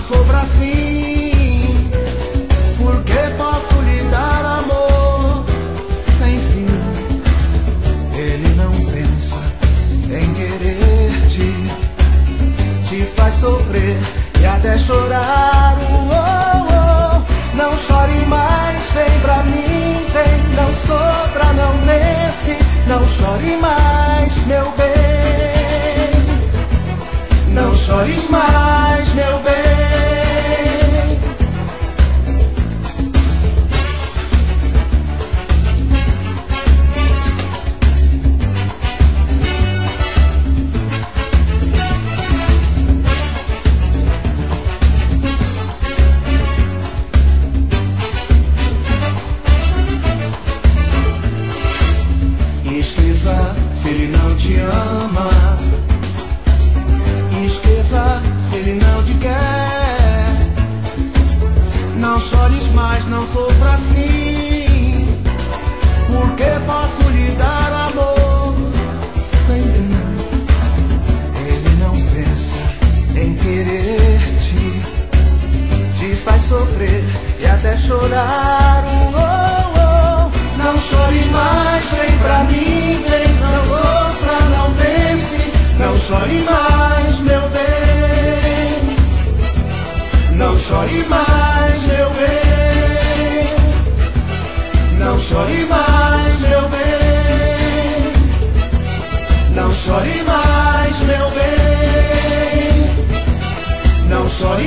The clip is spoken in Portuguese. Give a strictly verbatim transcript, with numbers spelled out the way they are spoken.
sobra fim, porque posso lhe dar amor sem fim. Ele não pensa em querer-te, te faz sofrer e até chorar. Oh, oh, oh. Não chore mais, vem pra mim, vem, não sofra, não pense. Não chore mais, meu bem. Não chores mais, meu bem. Esqueça se ele não te ama. Esqueça se ele não te quer. Não chores mais, não sofra assim, porque posso lhe dar amor sem fim. Ele não pensa em querer-te, te faz sofrer e até chorar. Oh, oh. Não chore mais, vem pra mim, vem, não sofra, não pense. Não chore mais, meu bem. Não chore mais, meu bem. Não chore mais, meu bem. Não chore mais, meu bem. Não chore